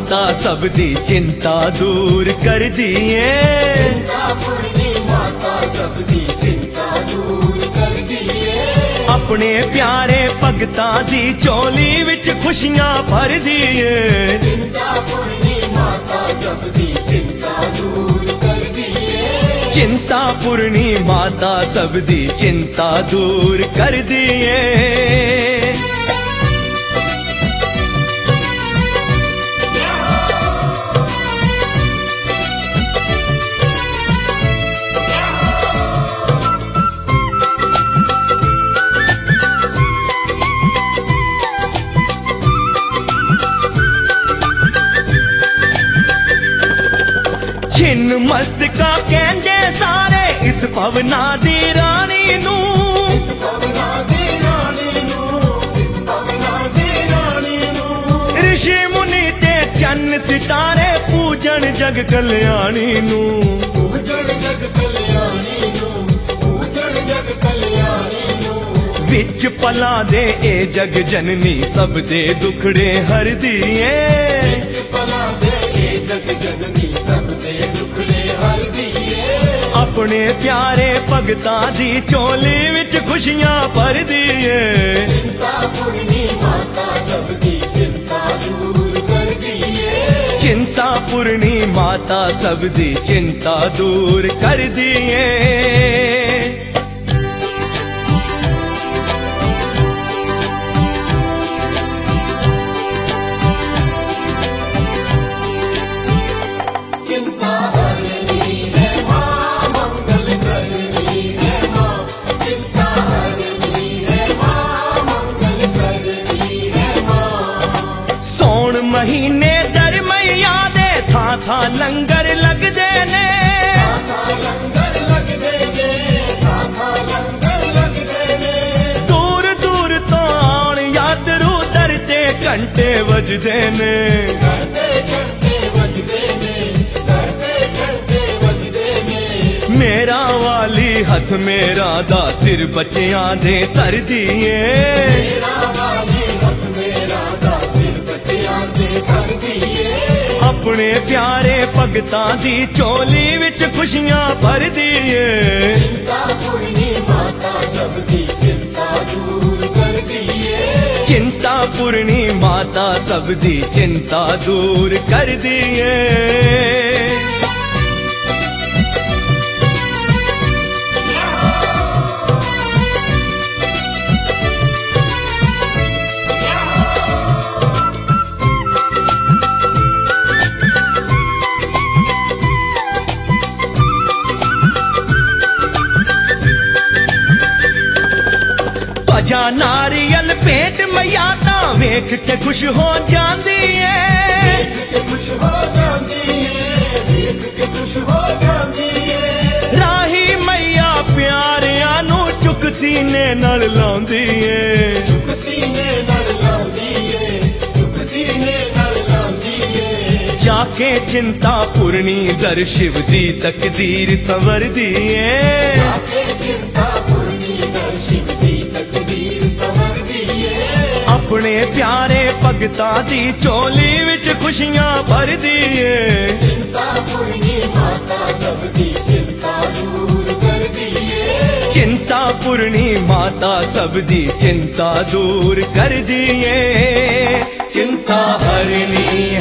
माता सब दी चिंता दूर कर दिए। चिंतापुरनी माता सब दी चिंता दूर कर दिए। अपने प्यारे भगतां दी चोली विच खुशियां भर दिए। चिंतापुरनी माता सब दी चिंता दूर कर दिए। चिंतापुरनी माता सब दी चिंता दूर कर दिए। छिन्न मस्तका कहंदे सारे इस भवना दी रानी नू। इस भवना दी रानी नू, इस भवना दी रानी नू। ऋषि मुनि ते चन्न सितारे पूजन जग कल्याणी नू। पूजन जग कल्याणी नू, पूजन जग कल्याणी नू। विच पला दे ए जग जननी सब दे दुखड़े हर दिए। विच पला दे ए जग जननी सब दे दुखड़े हर दिए। अपने प्यारे भगतां दी चोली विच खुशियां भर दिए। चिंतापुरनी माता सब दी चिंता दूर कर दिए। चिंतापुरनी माता सब दी चिंता दूर कर दिए। चिंता हरनी है माँ, मंगल करनी है माँ। चिंता हरनी है माँ, मंगल करनी है माँ। सौण महीने दर मैया दे था लंगर लगदे ने। साथा लंगर लगदे ने, साथा लंगर लगदे ने। दूर दूर तो आण यात्रू दर ते घंटे वजदे ने। करते घंटे बजदे ने, करते घंटे बजदे ने। मेरा वाली हथ मेरा दा सिर बच्चियां दे धर दिए। मेरा वाली हथ मेरा दा सिर बच्चियां दे धर दिए। अपने प्यारे भगतां दी चोली विच खुशियां भर दिए। चिंतापुरनी माता सब दी चिंता दूर कर दिए। चिंतापुरनी माता सब दी चिंता दूर कर दिए। भजा नारियल भेंट मैया दा वेख के खुश हो जांदी है। देख के खुश हो जाती है, देख के खुश हो जाती है। राही मैया प्यारियां नू चुक सीने नाल लाउंदी है। चुप सीने नल लांदी है, चुप सीने नल लांदी है। जाके चिंतापुरनी दर शिव दी तकदीर संवर दी है। जाके चिंतापुरनी दर शिव दी तकदीर संवर दिए। अपने प्यारे भगतां दी चोली विच खुशियां भर दिए। चिंतापुरनी माता सब दी चिंता दूर कर दिए। चिंतापुरनी माता सब दी चिंता दूर कर दिए। चिंता हरनी